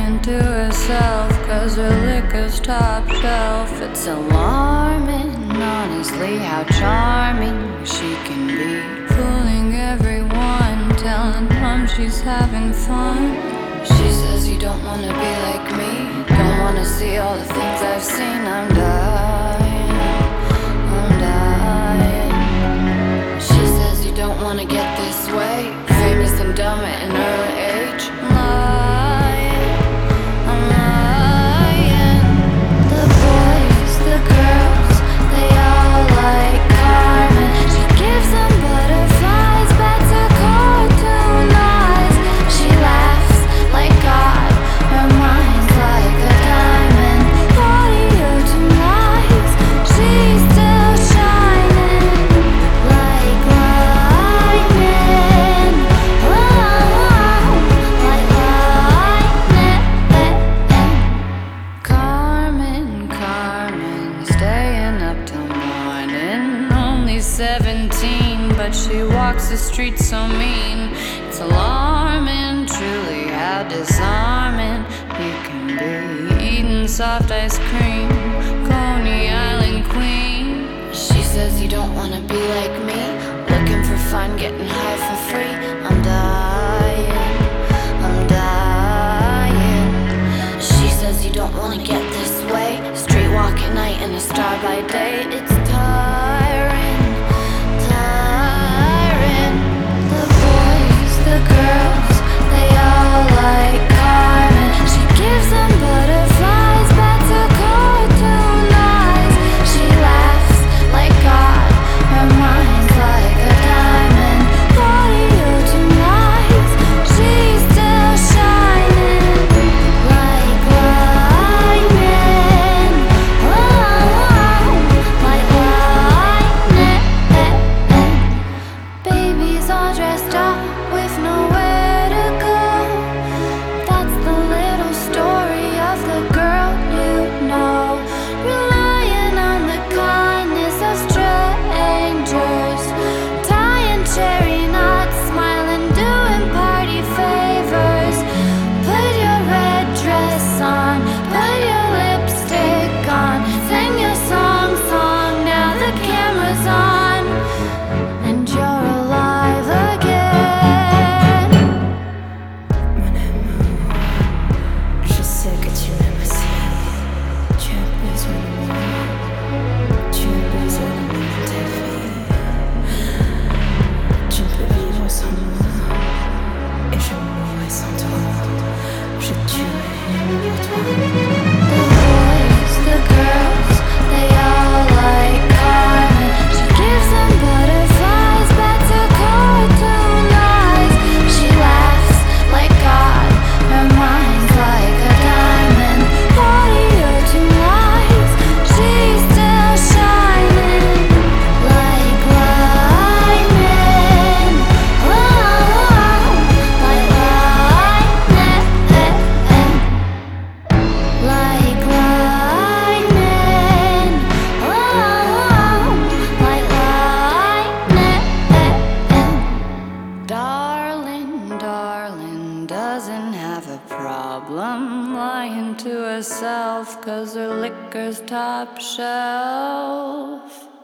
lying to herself, cause her liquor's top shelf. It's alarming, honestly, how charming she can be. Fooling everyone, telling them she's having fun. She says you don't wanna be like me, don't wanna see all the things I've seen. I'm dying, I'm dying. She says you don't wanna get this way, famous and dumb at an early age. I'm lying. The boys, the girls, they all like Carmen. She gives them butterflies, bats her cartoon eyes. She laughs like God, her mind's like a diamond. Body of two lies, she's still shining like lightning. Like lightning. Carmen, Carmen, staying up till morning. Only 17, but she walks the streets so mean. It's alarming, truly, how disarming you can be. Eating soft ice cream, Coney Island queen. She says you don't wanna be like me, looking for fun, getting high for free. I'm dying, I'm dying. She says you don't wanna get this way, street walk at night and a star by day. It's tiring, tiring. The boys, the girls, they all like Carmen. She gives them butterflies, bats her cartoon eyes. She laughs like God, her mind's like a diamond. Body of two lies, she's still shining like lightning. Like lightning. Babies all dressed up with nowhere to go. That's the little story of the girl you know. Relying on the kindness of strangers, tying cherry knots, smiling, doing party favors. Put your red dress on, put your lipstick on, sing your song, now the camera's on, and you're alive again. Mon amour, je sais que tu m'aimes aussi. Tu as besoin de moi, tu as besoin de moi dans ta vie. Tu ne peux vivre sans moi, et je mourrai sans toi. Je tuerai pour toi. The boys, the girls, they all like Carmen. She gives them butterflies, bats her cartoon eyes. She laughs like God, her mind's like a diamond. Body of two lies, she's still shining like lightning. Like lightning. Like lightning. Like lightning. Darling, darling, doesn't have a problem lying to herself, cause her liquor's top shelf.